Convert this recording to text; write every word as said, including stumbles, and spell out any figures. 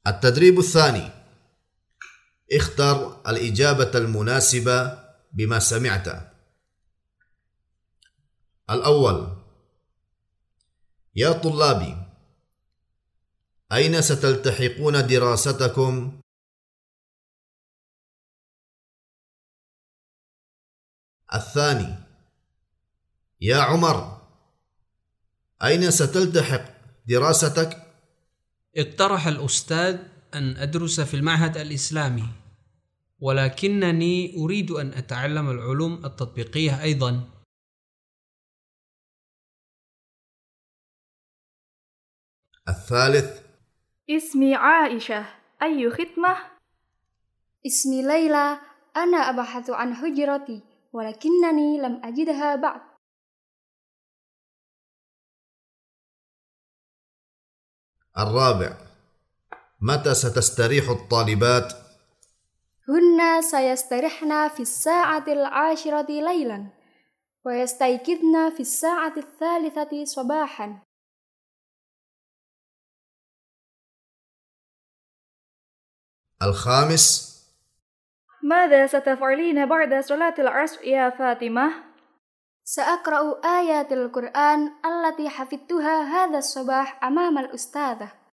التدريب الثاني: اختر الإجابة المناسبة بما سمعت. الأول: يا طلابي، أين ستلتحقون دراستكم؟ الثاني: يا عمر، أين ستلتحق دراستك؟ اقترح الأستاذ أن أدرس في المعهد الإسلامي، ولكنني أريد أن أتعلم العلوم التطبيقية أيضا. الثالث: اسمي عائشة، أي خدمة؟ اسمي ليلى، أنا أبحث عن هجرتي ولكنني لم أجدها بعد. الرابع: متى ستستريح الطالبات؟ هن سيسترحن في الساعة العاشرة ليلا ويستيقظن في الساعة الثالثة صباحا. الخامس: ماذا ستفعلين بعد صلاة العصر يا فاطمة؟ سأقرأ آيات القرآن التي حفظتها هذا الصباح أمام الأستاذة.